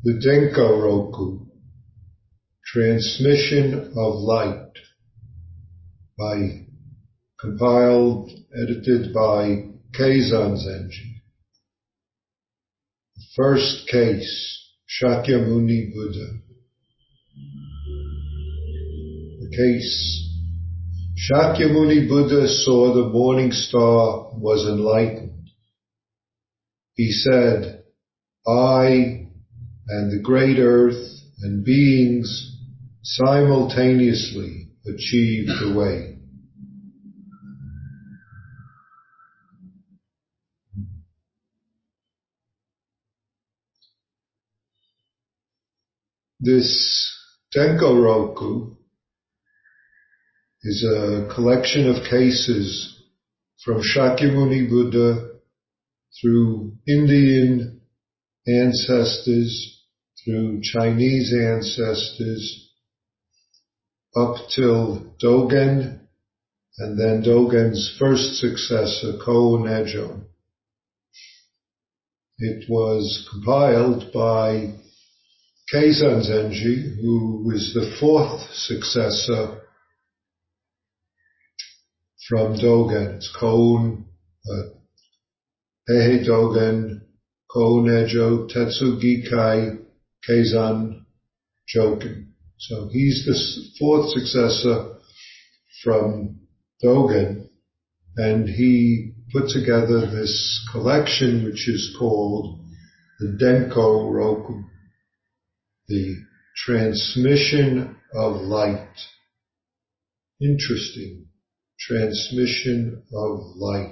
the Denko Roku, Transmission of Light, compiled, edited by Keizan Zenji. The first case, Shakyamuni Buddha. The case, Shakyamuni Buddha saw the morning star was enlightened. He said, I and the great earth and beings simultaneously achieve the way. This Denko Roku is a collection of cases from Shakyamuni Buddha through Indian ancestors, through Chinese ancestors, up till Dogen, and then Dogen's first successor, Ko-Nejo. It was compiled by Keizan Zenji, who is the fourth successor from Dogen. It's Heihei Dogen, Ko-Nejo, Tetsugikai, Keizan Joken. So he's the fourth successor from Dogen, and he put together this collection which is called the Denko Roku, the Transmission of Light. Interesting. Transmission of light.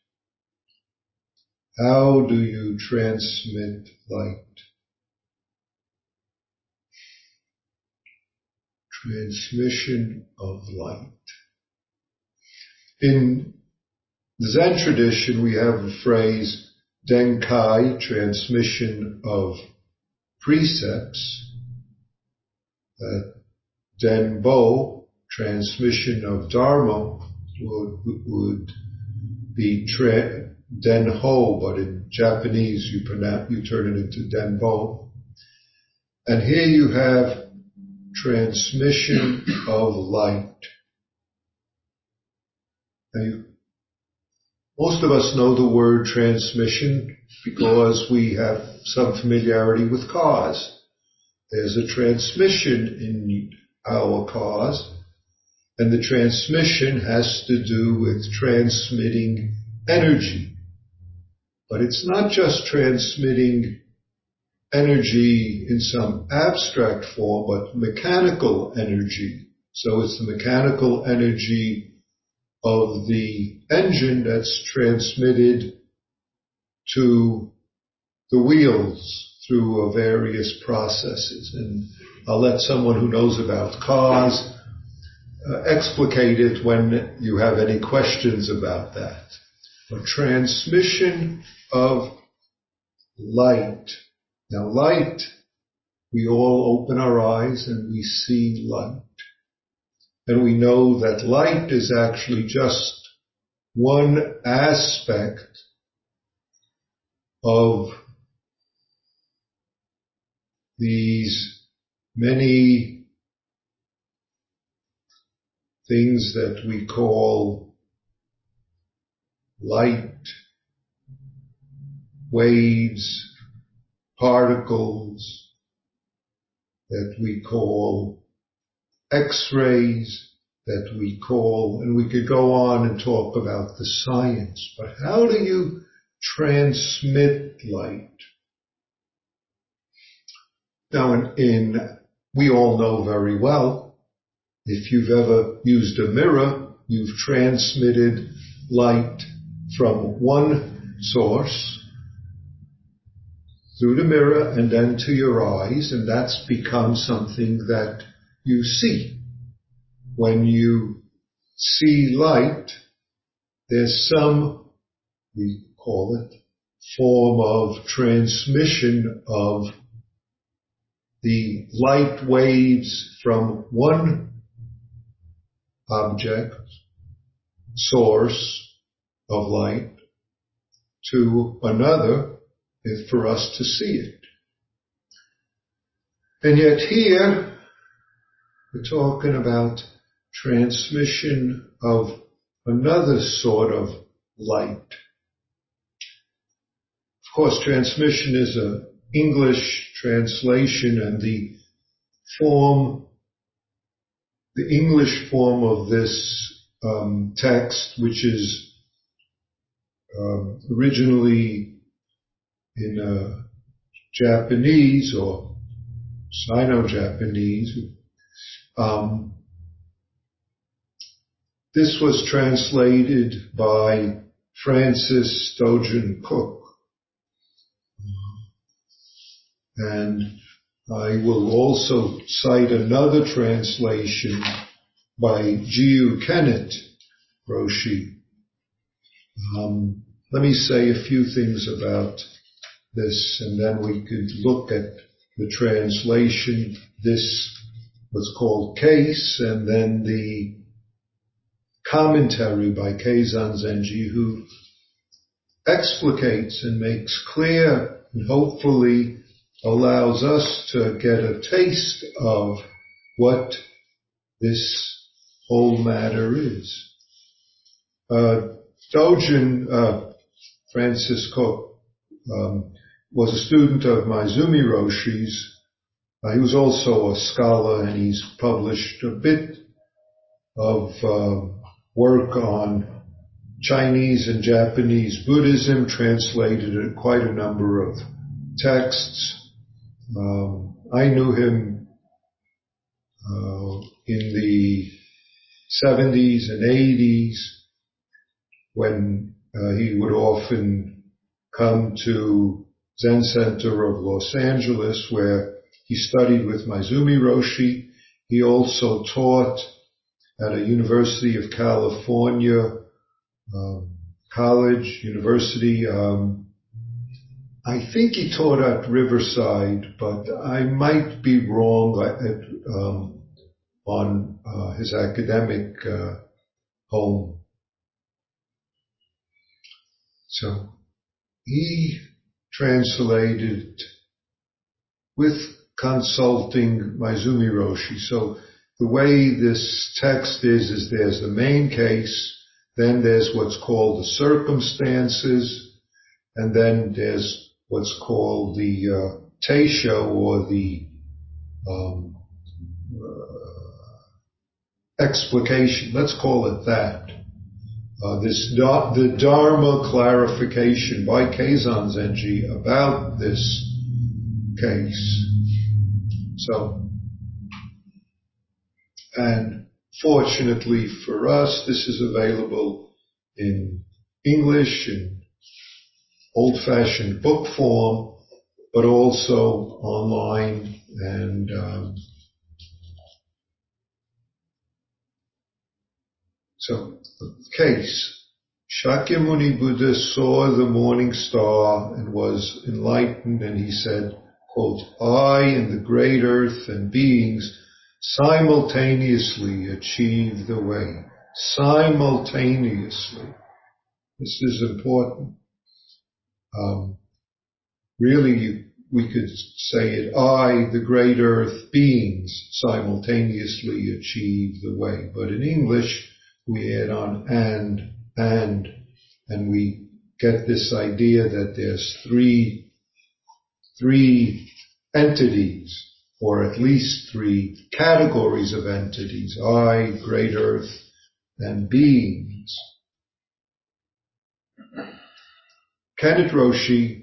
How do you transmit light? Transmission of light. In the Zen tradition, we have the phrase Denkai, transmission of precepts, Denbo, transmission of Dharma, would be Denho, but in Japanese you turn it into Denbo. And here you have transmission of light. Now most of us know the word transmission because we have some familiarity with cars. There's a transmission in our cars, and the transmission has to do with transmitting energy. But it's not just transmitting energy in some abstract form, but mechanical energy. So it's the mechanical energy of the engine that's transmitted to the wheels through various processes. And I'll let someone who knows about cars explicate it when you have any questions about that. A transmission of light. Now light, we all open our eyes and we see light. And we know that light is actually just one aspect of these many things that we call light, waves, particles, that we call X-rays, that we call, and we could go on and talk about the science, but how do you transmit light? Now we all know very well, if you've ever used a mirror, you've transmitted light from one source through the mirror and then to your eyes, and that's become something that you see. When you see light, there's some, we call it, form of transmission of the light waves from one object, source of light, to another for us to see it. And yet here, we're talking about transmission of another sort of light. Of course, transmission is an English translation, and the English form of this text, which is originally in Japanese or Sino-Japanese. This was translated by Francis Dogen Cook. And I will also cite another translation by Jyu Kennett Roshi. Let me say a few things about this, and then we could look at the translation. This was called Case, and then the commentary by Keizan Zenji, who explicates and makes clear and hopefully allows us to get a taste of what this whole matter is. Dogen, Francis Cook, was a student of Maezumi Roshi's. He was also a scholar, and he's published a bit of work on Chinese and Japanese Buddhism, translated quite a number of texts. I knew him in the 70s and 80s when he would often come to Zen Center of Los Angeles, where he studied with Maezumi Roshi. He also taught at a University of California university. I think he taught at Riverside, but I might be wrong on his academic home. So he translated with consulting Maezumi Roshi. So the way this text is there's the main case, then there's what's called the circumstances, and then there's what's called the teisho, or the explication. Let's call it that. The Dharma clarification by Keizan Zenji about this case. So, and fortunately for us, this is available in English, in old-fashioned book form, but also online. And so, the case. Shakyamuni Buddha saw the morning star and was enlightened, and he said, quote, I and the great earth and beings simultaneously achieve the way. Simultaneously. This is important. Really, we could say it, I, the great earth beings, simultaneously achieve the way. But in English, we add on and we get this idea that there's three entities, or at least three categories of entities, I, great earth, and beings. Kennett Roshi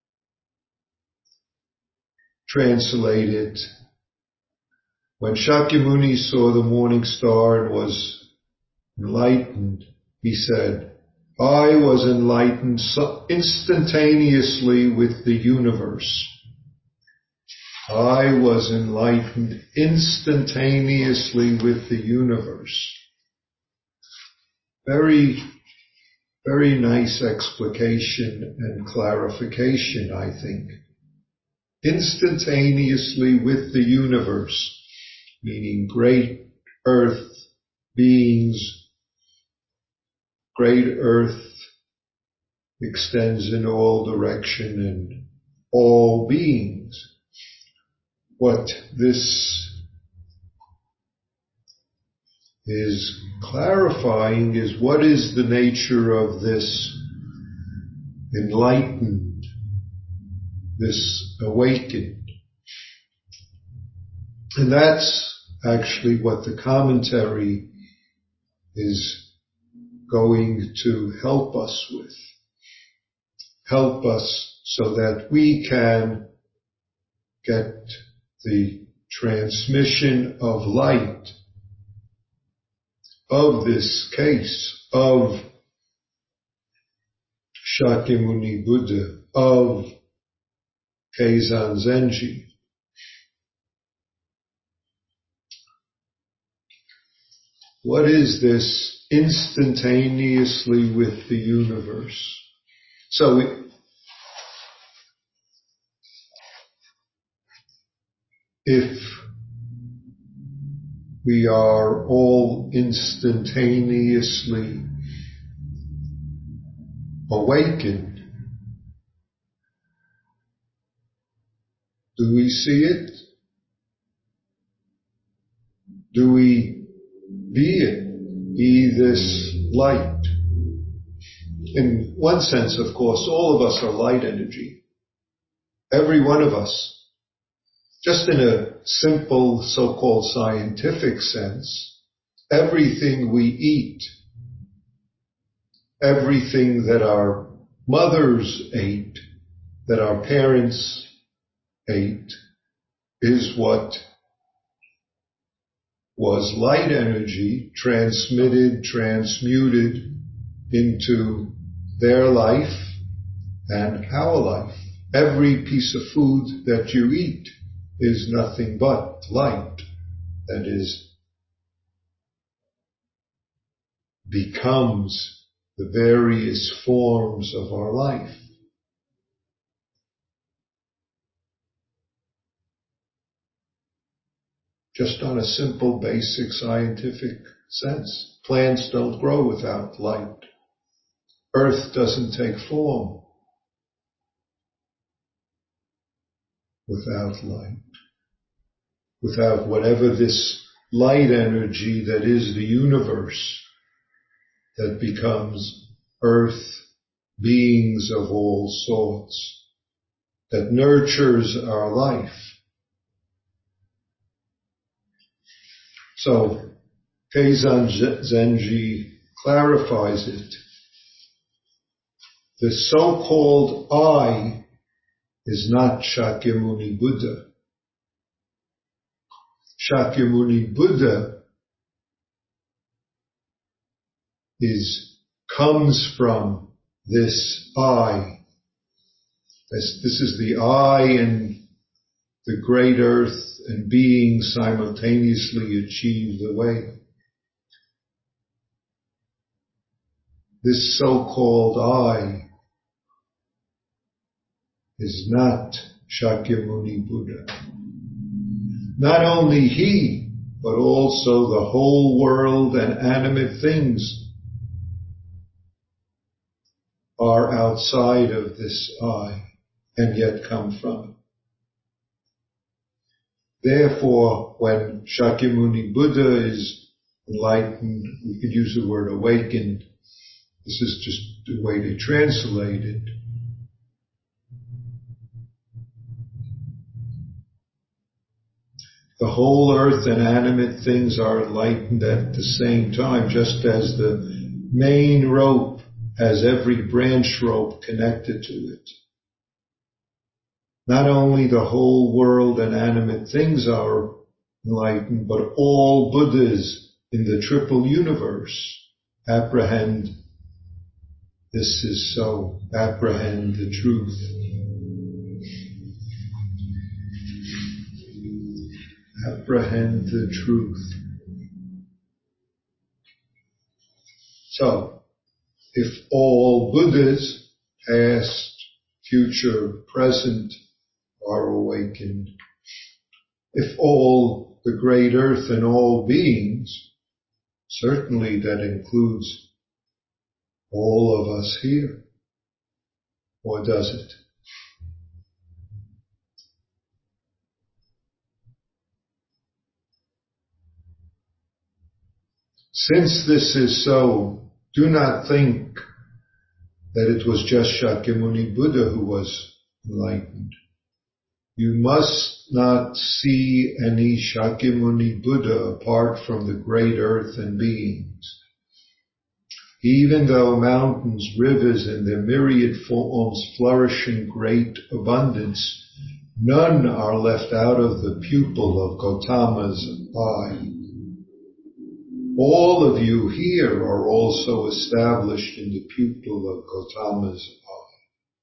translated, when Shakyamuni saw the morning star and was enlightened, he said, I was enlightened instantaneously with the universe. I was enlightened instantaneously with the universe. Very, very nice explication and clarification, I think. Instantaneously with the universe, meaning great earth beings. Great earth extends in all direction and all beings. what this is clarifying is what is the nature of this enlightened, this awakened. And that's actually what the commentary is going to help us with. Help us so that we can get the transmission of light of this case of Shakyamuni Buddha, of Keizan Zenji. What is this instantaneously with the universe? So if we are all instantaneously awakened, do we see it? Do we be it? Be this light? In one sense, of course, all of us are light energy. Every one of us. Just in a simple, so-called scientific sense, everything we eat, everything that our mothers ate, that our parents ate, is what was light energy transmitted, transmuted into their life and our life. Every piece of food that you eat is nothing but light that becomes the various forms of our life. Just on a simple, basic scientific sense. Plants don't grow without light. Earth doesn't take form without light. Without whatever this light energy that is the universe, that becomes earth, beings of all sorts, that nurtures our life. So, Keizan Zenji clarifies it. The so-called I is not Shakyamuni Buddha. Shakyamuni Buddha comes from this I. This is the I and the great earth and being simultaneously achieve the way. This so-called I is not Shakyamuni Buddha. Not only he, but also the whole world and animate things are outside of this I and yet come from it. Therefore, when Shakyamuni Buddha is enlightened, we could use the word awakened. This is just the way they translate it. The whole earth and animate things are enlightened at the same time, just as the main rope has every branch rope connected to it. Not only the whole world and animate things are enlightened, but all Buddhas in the triple universe apprehend this is so, apprehend the truth. Apprehend the truth. So, if all Buddhas, past, future, present, are awakened, if all the great earth and all beings, certainly that includes all of us here, or does it? Since this is so, do not think that it was just Shakyamuni Buddha who was enlightened. You must not see any Shakyamuni Buddha apart from the great earth and beings. Even though mountains, rivers, and their myriad forms flourish in great abundance, none are left out of the pupil of Gautama's eye. All of you here are also established in the pupil of Gautama's eye.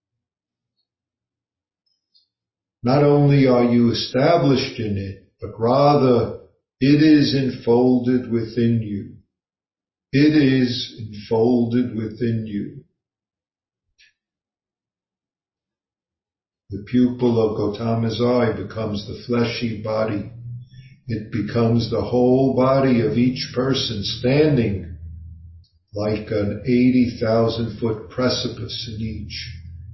Not only are you established in it, but rather it is enfolded within you. It is enfolded within you. The pupil of Gautama's eye becomes the fleshy body. It becomes the whole body of each person standing like an 80,000-foot precipice in each.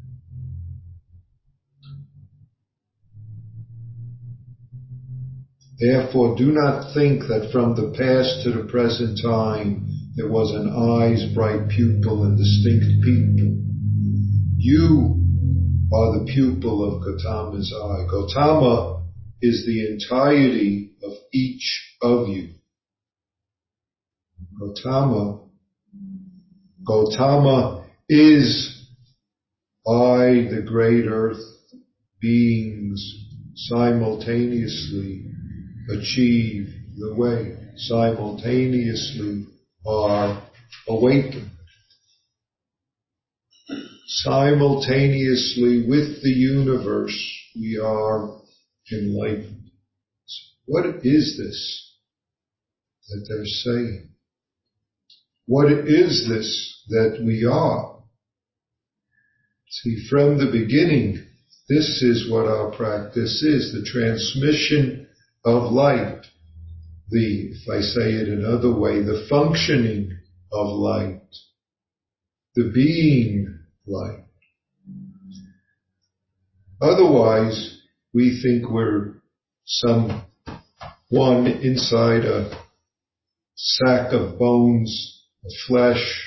Therefore, do not think that from the past to the present time there was an eye's bright pupil and distinct people. You are the pupil of Gautama's eye. Gautama is the entirety of each of you. Gautama is I, the great earth beings, simultaneously achieve the way, simultaneously are awakened. Simultaneously with the universe, we are enlightened. What is this that they're saying? What is this that we are? See, from the beginning, this is what our practice is, the transmission of light. If I say it another way, the functioning of light, the being light. Otherwise, we think we're someone inside a sack of bones, of flesh,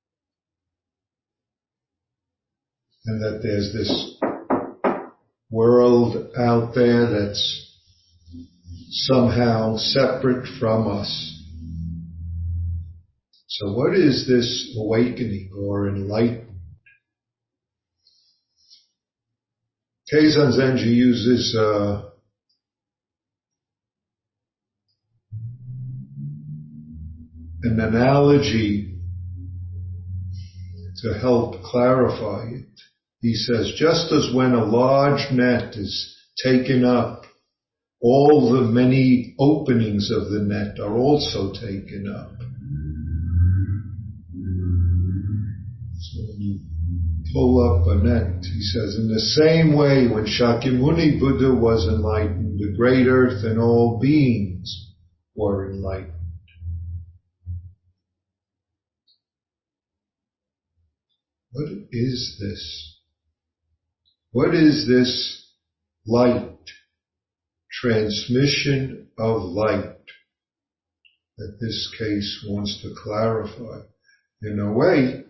and that there's this world out there that's somehow separate from us. So what is this awakening or enlightenment? Keizan Zenji uses an analogy to help clarify it. He says, just as when a large net is taken up, all the many openings of the net are also taken up. So when you pull up a net, he says, in the same way, when Shakyamuni Buddha was enlightened, the great earth and all beings were enlightened. What is this? What is this light, transmission of light, that this case wants to clarify? In a way,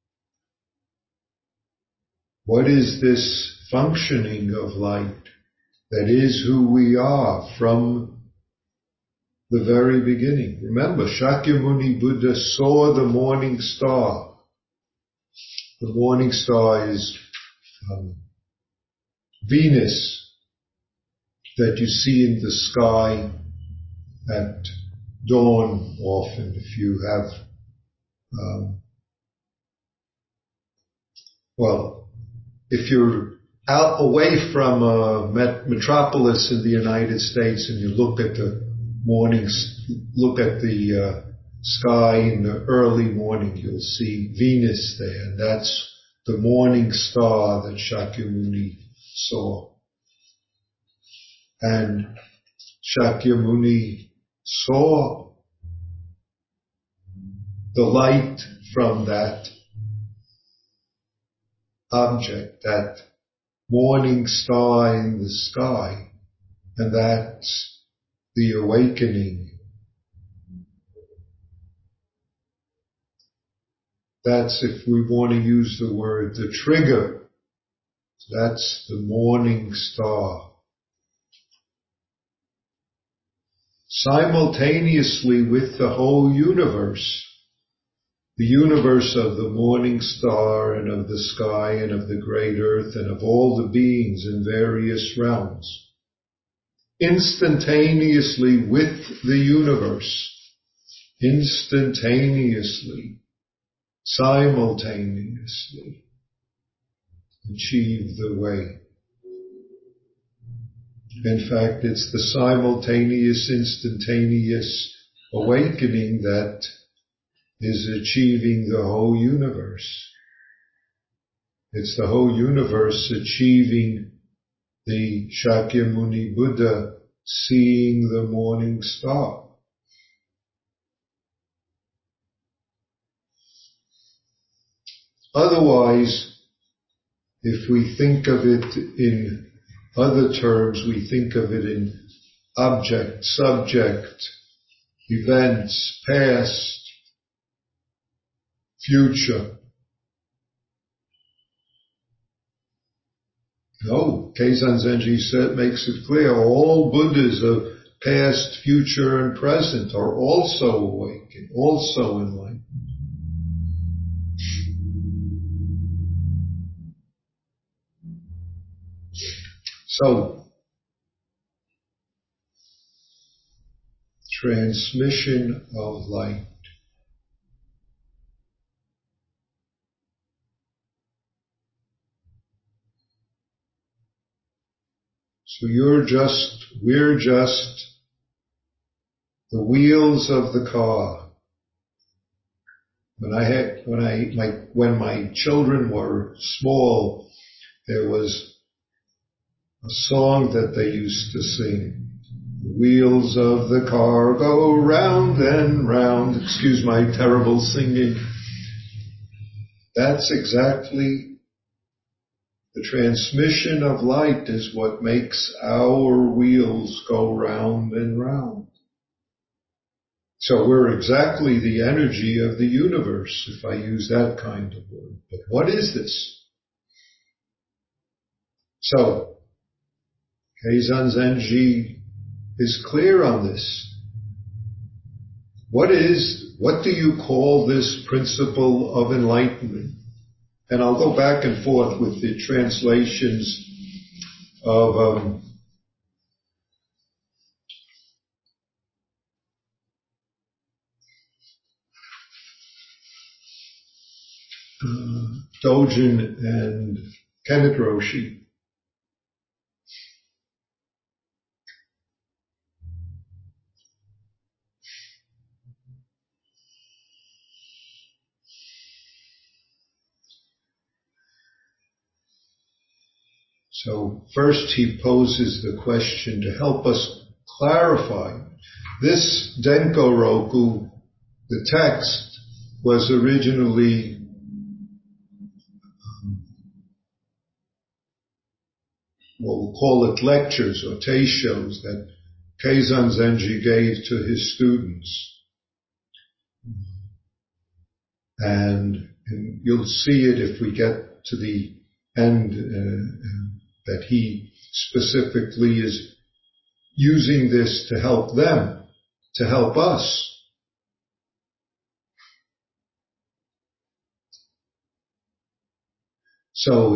what is this functioning of light that is who we are from the very beginning? Remember, Shakyamuni Buddha saw the morning star. The morning star is Venus, that you see in the sky at dawn often. If you have, if you're out away from a metropolis in the United States and you look at the sky in the early morning, you'll see Venus there. And that's the morning star that Shakyamuni saw. And Shakyamuni saw the light from that object, that morning star in the sky, and that's the awakening That's, if we want to use the word, the trigger. That's the morning star. Simultaneously with the whole universe, the universe of the morning star and of the sky and of the great earth and of all the beings in various realms, instantaneously with the universe, instantaneously, simultaneously, achieve the way. In fact, it's the simultaneous, instantaneous awakening that is achieving the whole universe. It's the whole universe achieving the Shakyamuni Buddha seeing the morning star. Otherwise, if we think of it in other terms, we think of it in object, subject, events, past, future. No, Keizan Zenji makes it clear, all Buddhas of past, future, and present are also awakened, also enlightened. So, transmission of light. So we're just the wheels of the car. When my children were small, there was a song that they used to sing. The wheels of the car go round and round. Excuse my terrible singing. That's exactly the transmission of light is what makes our wheels go round and round. So we're exactly the energy of the universe, if I use that kind of word. But what is this? So, Keizan Zenji is clear on this. What do you call this principle of enlightenment? And I'll go back and forth with the translations of Dojin and Kenneth Roshi. So first he poses the question to help us clarify. This Denko Roku, the text, was originally we'll call it lectures or teishos that Keizan Zenji gave to his students. And you'll see it if we get to the end that he specifically is using this to help them, to help us. So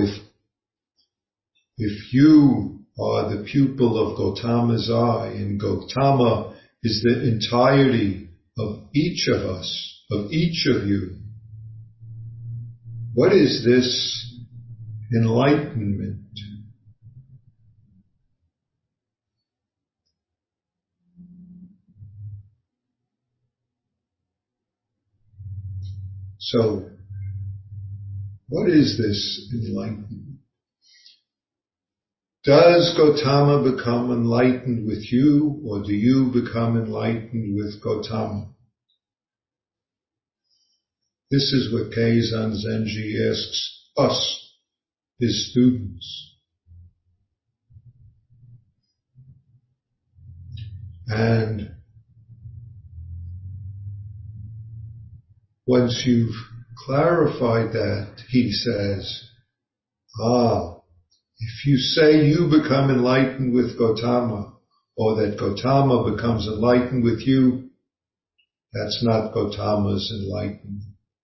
if you are the pupil of Gautama's eye, and Gautama is the entirety of each of us, of each of you, what is this enlightenment? So, what is this enlightenment? Does Gautama become enlightened with you, or do you become enlightened with Gautama? This is what Keizan Zenji asks us, his students. And once you've clarified that, he says, if you say you become enlightened with Gautama, or that Gautama becomes enlightened with you, that's not Gautama's enlightenment.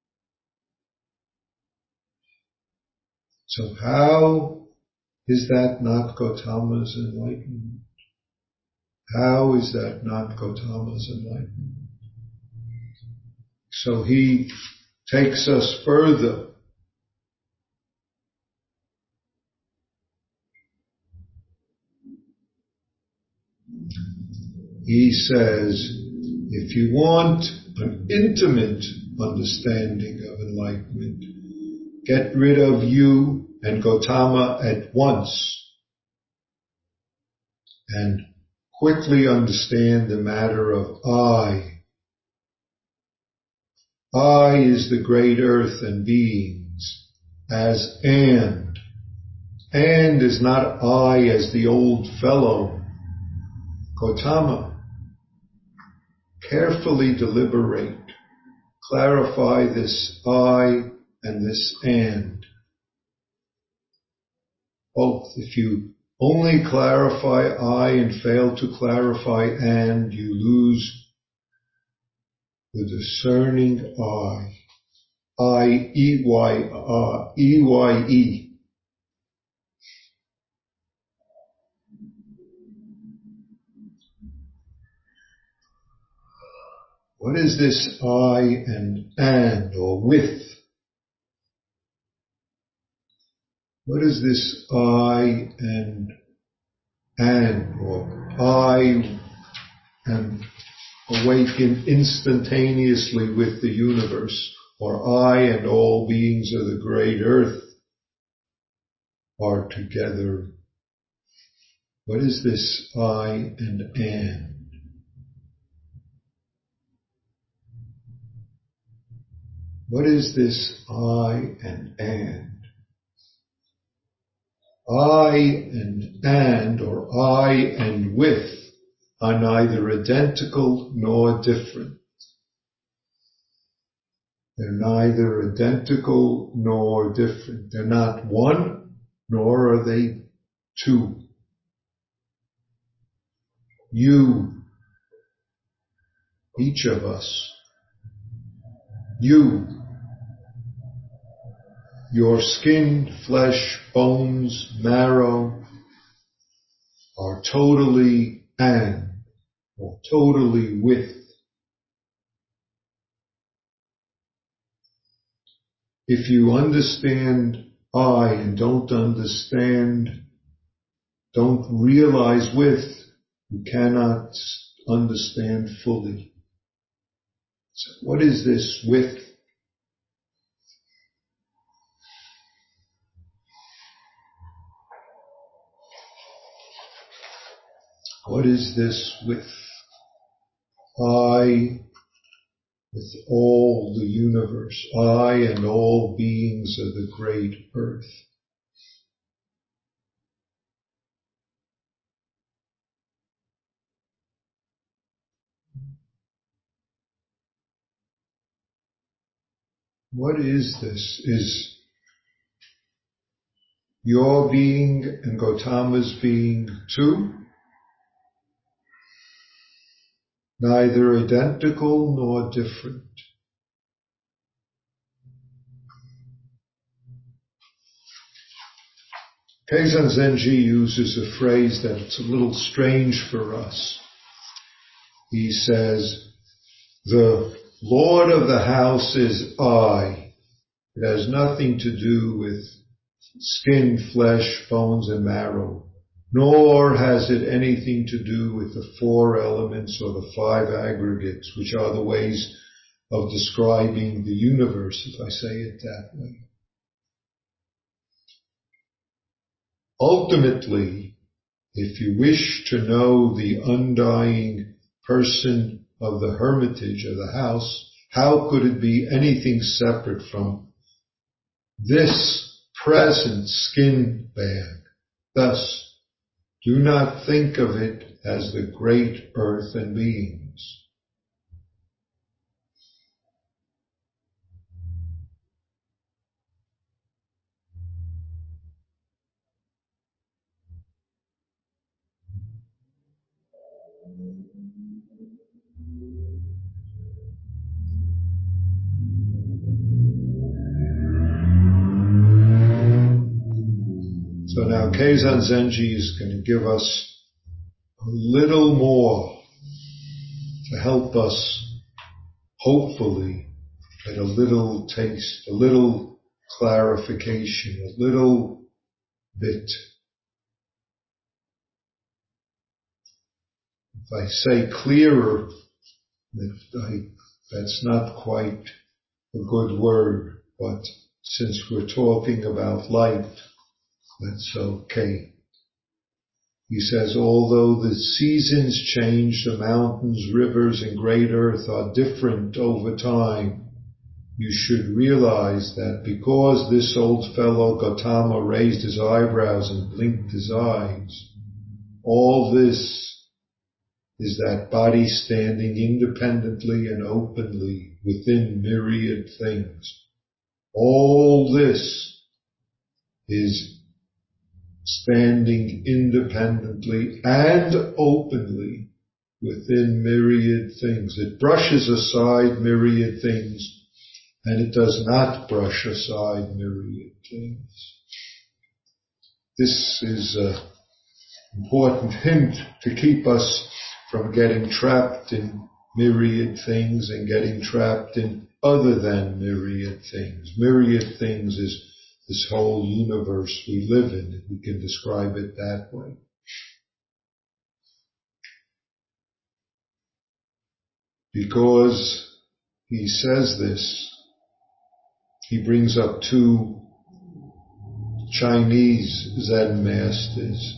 So how is that not Gautama's enlightenment? How is that not Gautama's enlightenment? So he takes us further. He says, if you want an intimate understanding of enlightenment, get rid of you and Gautama at once and quickly understand the matter of I. I is the great earth and beings as and. And is not I as the old fellow. Gautama, carefully deliberate, clarify this I and this and. Both. If you only clarify I and fail to clarify and, you lose the discerning I. I-E-Y-E. What is this I and or with? What is this I and or I am awakened instantaneously with the universe, or I and all beings of the great earth are together? What is this I and? What is this I and? I and or I and with are neither identical nor different. They're neither identical nor different. They're not one, nor are they two. You, each of us, you, your skin, flesh, bones, marrow are totally and, or totally with. If you understand I and don't realize with, you cannot understand fully. So what is this with? What is this with? I with all the universe, I and all beings of the great earth. What is this? Is your being and Gautama's being two? Neither identical nor different. Keizan Zenji uses a phrase that's a little strange for us. He says, the Lord of the house is I. It has nothing to do with skin, flesh, bones, and marrow, nor has it anything to do with the four elements or the five aggregates, which are the ways of describing the universe, if I say it that way. Ultimately, if you wish to know the undying person of the hermitage or the house, how could it be anything separate from this present skin bag? Thus, do not think of it as the great earth and beings. So now Keizan Zenji is going to give us a little more to help us, hopefully, get a little taste, a little clarification, a little bit. If I say clearer, that's not quite a good word, but since we're talking about light, that's okay. He says, although the seasons change, the mountains, rivers, and great earth are different over time, you should realize that because this old fellow Gautama raised his eyebrows and blinked his eyes, all this is that body standing independently and openly within myriad things. All this is standing independently and openly within myriad things. It brushes aside myriad things, and it does not brush aside myriad things. This is an important hint to keep us from getting trapped in myriad things and getting trapped in other than myriad things. Myriad things is this whole universe we live in. We can describe it that way. Because he says this, he brings up two Chinese Zen masters.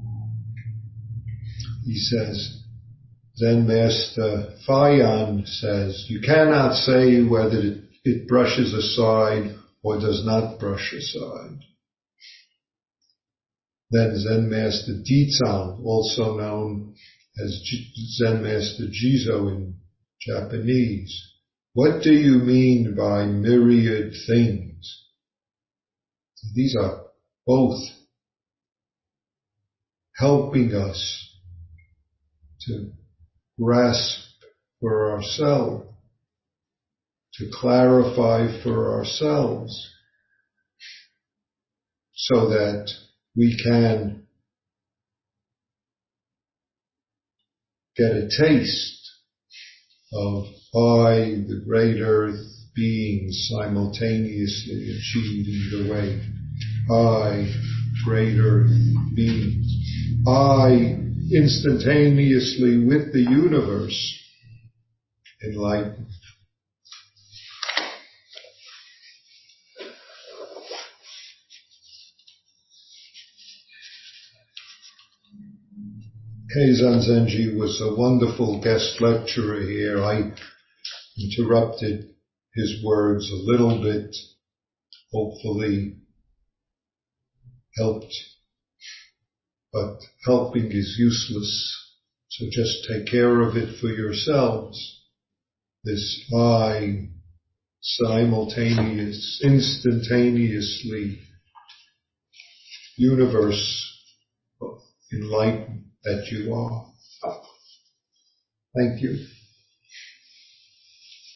He says, Zen master Fayan says, you cannot say whether it brushes aside or does not brush aside. Then Zen master Dizan, also known as Zen master Jizo in Japanese, what do you mean by myriad things? These are both helping us to grasp for ourselves, to clarify for ourselves, so that we can get a taste of I, the great earth beings, simultaneously achieving the way. I, great earth beings. I, instantaneously with the universe, enlightened. Keizan Zenji was a wonderful guest lecturer here. I interrupted his words a little bit, hopefully helped, but helping is useless, so just take care of it for yourselves. This I, simultaneous, instantaneously, universe enlightened that you are. Thank you.